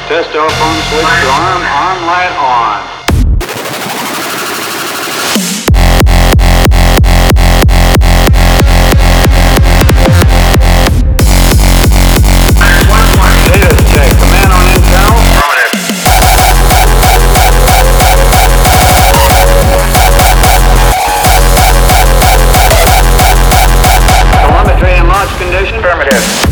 Test telephone switch on, light on. Data check. Command on intel. Telemetry and launch condition. Affirmative.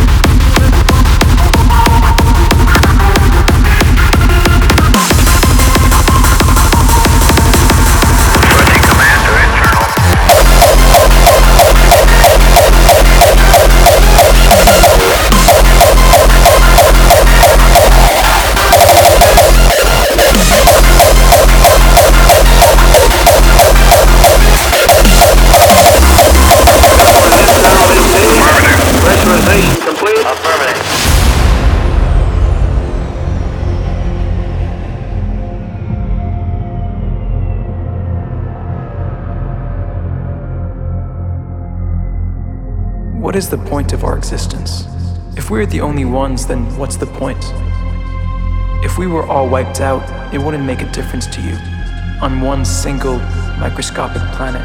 What is the point of our existence? If we're the only ones, then what's the point? If we were all wiped out, it wouldn't make a difference to you. On one single microscopic planet,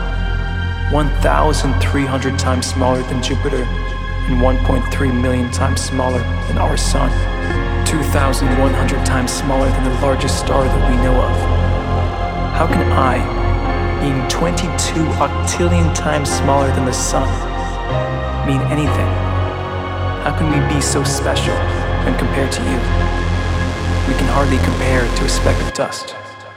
1,300 times smaller than Jupiter, and 1.3 million times smaller than our sun, 2,100 times smaller than the largest star that we know of. How can I, being 22 octillion times smaller than the sun, mean anything? How can we be so special when compared to you? We can hardly compare to a speck of dust.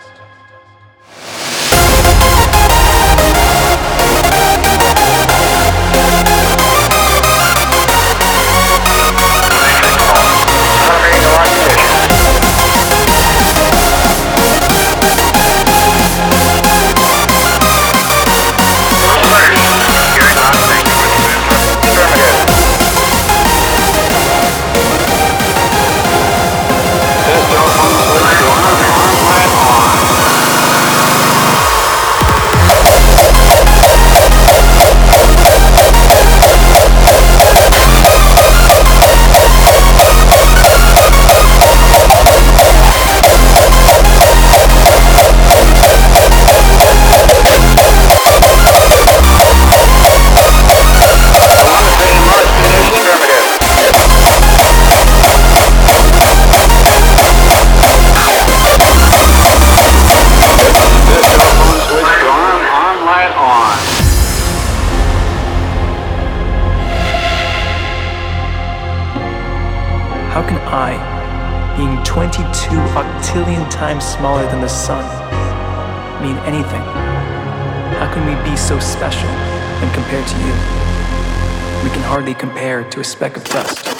How can I, being 22 octillion times smaller than the sun, mean anything? How can we be so special when compared to you? We can hardly compare to a speck of dust.